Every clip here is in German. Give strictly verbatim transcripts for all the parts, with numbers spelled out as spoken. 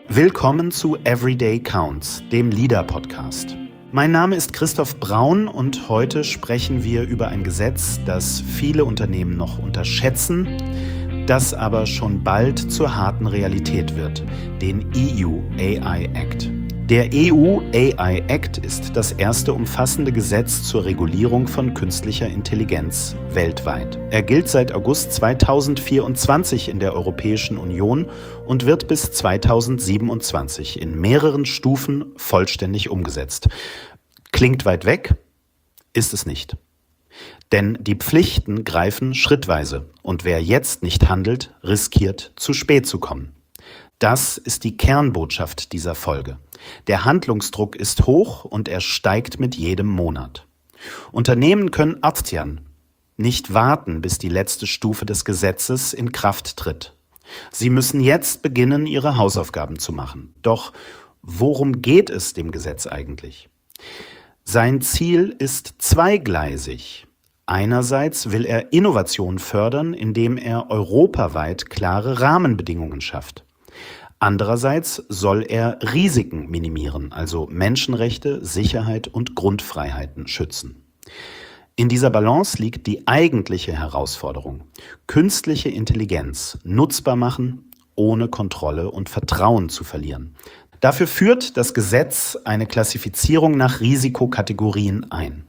Willkommen zu Everyday Counts, dem Leader-Podcast. Mein Name ist Christoph Braun und heute sprechen wir über ein Gesetz, das viele Unternehmen noch unterschätzen, das aber schon bald zur harten Realität wird, den E U A I Act. Der E U A I Act ist das erste umfassende Gesetz zur Regulierung von künstlicher Intelligenz weltweit. Er gilt seit August zweitausendvierundzwanzig in der Europäischen Union und wird bis zweitausendsiebenundzwanzig in mehreren Stufen vollständig umgesetzt. Klingt weit weg, ist es nicht. Denn die Pflichten greifen schrittweise und wer jetzt nicht handelt, riskiert zu spät zu kommen. Das ist die Kernbotschaft dieser Folge. Der Handlungsdruck ist hoch und er steigt mit jedem Monat. Unternehmen können abziehen, nicht warten, bis die letzte Stufe des Gesetzes in Kraft tritt. Sie müssen jetzt beginnen, ihre Hausaufgaben zu machen. Doch worum geht es dem Gesetz eigentlich? Sein Ziel ist zweigleisig. Einerseits will er Innovation fördern, indem er europaweit klare Rahmenbedingungen schafft. Andererseits soll er Risiken minimieren, also Menschenrechte, Sicherheit und Grundfreiheiten schützen. In dieser Balance liegt die eigentliche Herausforderung: künstliche Intelligenz nutzbar machen, ohne Kontrolle und Vertrauen zu verlieren. Dafür führt das Gesetz eine Klassifizierung nach Risikokategorien ein.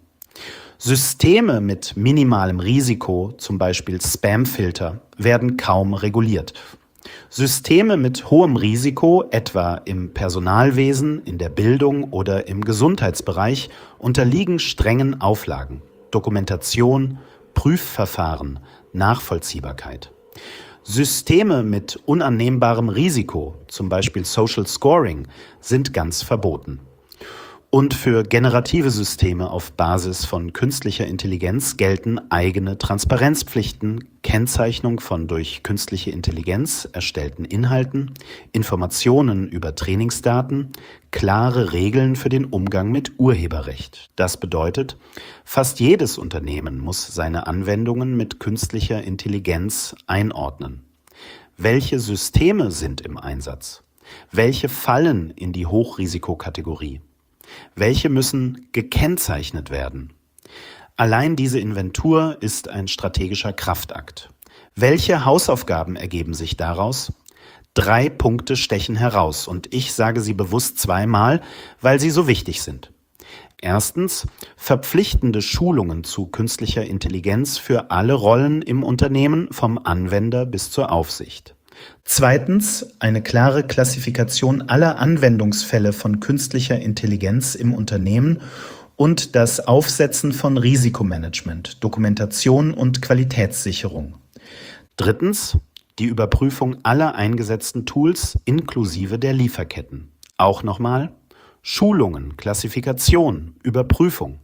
Systeme mit minimalem Risiko, zum Beispiel Spamfilter, werden kaum reguliert. Systeme mit hohem Risiko, etwa im Personalwesen, in der Bildung oder im Gesundheitsbereich, unterliegen strengen Auflagen. Dokumentation, Prüfverfahren, Nachvollziehbarkeit. Systeme mit unannehmbarem Risiko, zum Beispiel Social Scoring, sind ganz verboten. Und für generative Systeme auf Basis von künstlicher Intelligenz gelten eigene Transparenzpflichten, Kennzeichnung von durch künstliche Intelligenz erstellten Inhalten, Informationen über Trainingsdaten, klare Regeln für den Umgang mit Urheberrecht. Das bedeutet, fast jedes Unternehmen muss seine Anwendungen mit künstlicher Intelligenz einordnen. Welche Systeme sind im Einsatz? Welche fallen in die Hochrisikokategorie? Welche müssen gekennzeichnet werden? Allein diese Inventur ist ein strategischer Kraftakt. Welche Hausaufgaben ergeben sich daraus? Drei Punkte stechen heraus und ich sage sie bewusst zweimal, weil sie so wichtig sind. Erstens, verpflichtende Schulungen zu künstlicher Intelligenz für alle Rollen im Unternehmen, vom Anwender bis zur Aufsicht. Zweitens, eine klare Klassifikation aller Anwendungsfälle von künstlicher Intelligenz im Unternehmen und das Aufsetzen von Risikomanagement, Dokumentation und Qualitätssicherung. Drittens, die Überprüfung aller eingesetzten Tools inklusive der Lieferketten. Auch nochmal Schulungen, Klassifikation, Überprüfung.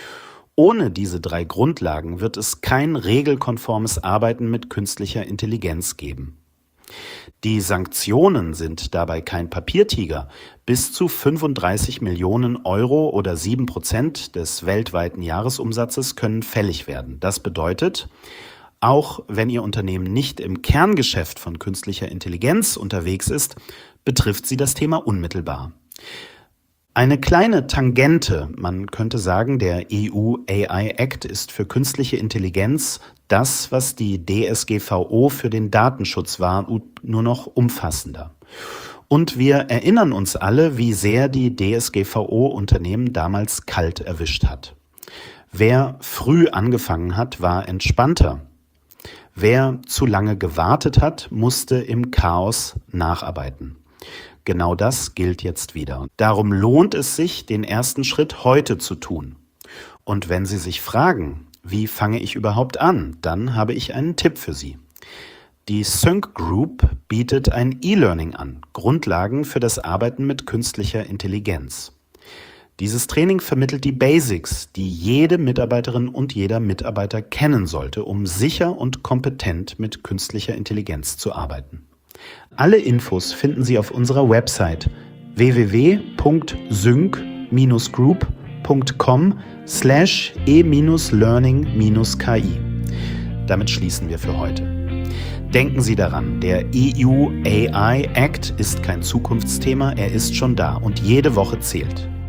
Ohne diese drei Grundlagen wird es kein regelkonformes Arbeiten mit künstlicher Intelligenz geben. Die Sanktionen sind dabei kein Papiertiger. Bis zu fünfunddreißig Millionen Euro oder sieben Prozent des weltweiten Jahresumsatzes können fällig werden. Das bedeutet, auch wenn Ihr Unternehmen nicht im Kerngeschäft von künstlicher Intelligenz unterwegs ist, betrifft sie das Thema unmittelbar. Eine kleine Tangente, man könnte sagen, der E U A I Act ist für künstliche Intelligenz das, was die D S G V O für den Datenschutz war, nur noch umfassender. Und wir erinnern uns alle, wie sehr die D S G V O Unternehmen damals kalt erwischt hat. Wer früh angefangen hat, war entspannter. Wer zu lange gewartet hat, musste im Chaos nacharbeiten. Genau das gilt jetzt wieder. Darum lohnt es sich, den ersten Schritt heute zu tun. Und wenn Sie sich fragen, wie fange ich überhaupt an, dann habe ich einen Tipp für Sie. Die Sync Group bietet ein E-Learning an, Grundlagen für das Arbeiten mit künstlicher Intelligenz. Dieses Training vermittelt die Basics, die jede Mitarbeiterin und jeder Mitarbeiter kennen sollte, um sicher und kompetent mit künstlicher Intelligenz zu arbeiten. Alle Infos finden Sie auf unserer Website w w w punkt sync dash group punkt com slash e learning K I. Damit schließen wir für heute. Denken Sie daran, der E U A I Act ist kein Zukunftsthema, er ist schon da und jede Woche zählt.